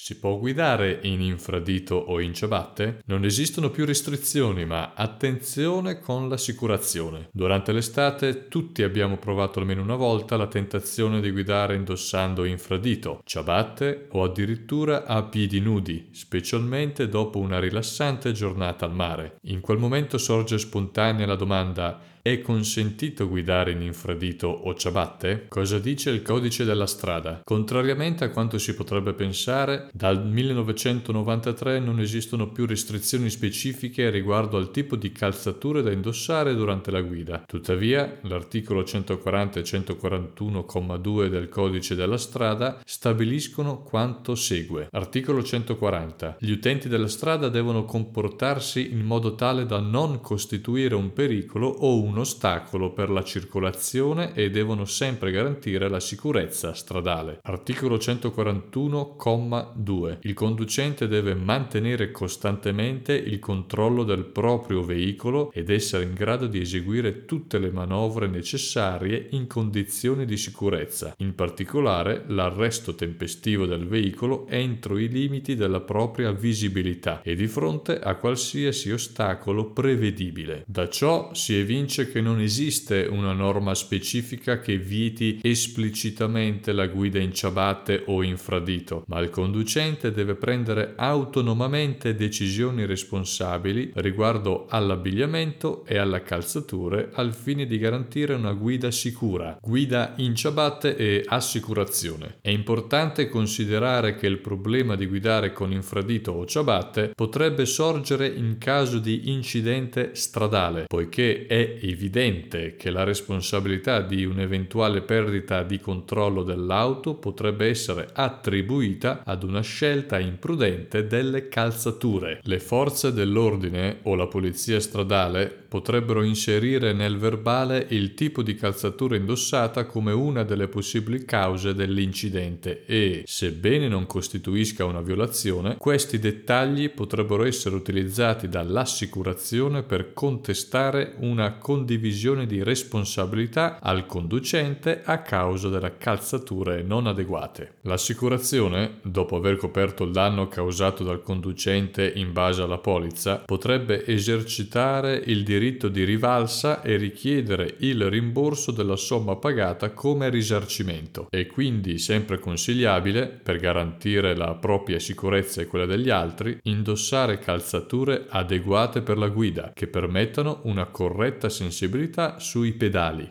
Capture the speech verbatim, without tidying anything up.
Si può guidare in infradito o in ciabatte? Non esistono più restrizioni, ma attenzione con l'assicurazione. Durante l'estate tutti abbiamo provato almeno una volta la tentazione di guidare indossando infradito, ciabatte o addirittura a piedi nudi, specialmente dopo una rilassante giornata al mare. In quel momento sorge spontanea la domanda: è consentito guidare in infradito o ciabatte? Cosa dice il codice della strada? Contrariamente a quanto si potrebbe pensare, dal millenovecentonovantatré non esistono più restrizioni specifiche riguardo al tipo di calzature da indossare durante la guida. Tuttavia, l'articolo centoquaranta e centoquarantuno comma due del codice della strada stabiliscono quanto segue. Articolo centoquaranta. Gli utenti della strada devono comportarsi in modo tale da non costituire un pericolo o un ostacolo per la circolazione e devono sempre garantire la sicurezza stradale. Articolo centoquarantuno comma due. Il conducente deve mantenere costantemente il controllo del proprio veicolo ed essere in grado di eseguire tutte le manovre necessarie in condizioni di sicurezza, in particolare l'arresto tempestivo del veicolo entro i limiti della propria visibilità e di fronte a qualsiasi ostacolo prevedibile. Da ciò si evince che non esiste una norma specifica che vieti esplicitamente la guida in ciabatte o infradito, ma il conducente deve prendere autonomamente decisioni responsabili riguardo all'abbigliamento e alle calzature al fine di garantire una guida sicura, guida in ciabatte e assicurazione. È importante considerare che il problema di guidare con infradito o ciabatte potrebbe sorgere in caso di incidente stradale, poiché è evidente che la responsabilità di un'eventuale perdita di controllo dell'auto potrebbe essere attribuita ad una scelta imprudente delle calzature. Le forze dell'ordine o la polizia stradale potrebbero inserire nel verbale il tipo di calzatura indossata come una delle possibili cause dell'incidente e, sebbene non costituisca una violazione, questi dettagli potrebbero essere utilizzati dall'assicurazione per contestare una condivisione di responsabilità al conducente a causa delle calzature non adeguate. L'assicurazione, dopo aver coperto il danno causato dal conducente in base alla polizza, potrebbe esercitare il diritto di rivalsa e richiedere il rimborso della somma pagata come risarcimento. È quindi sempre consigliabile, per garantire la propria sicurezza e quella degli altri, indossare calzature adeguate per la guida che permettano una corretta sensibilità sui pedali.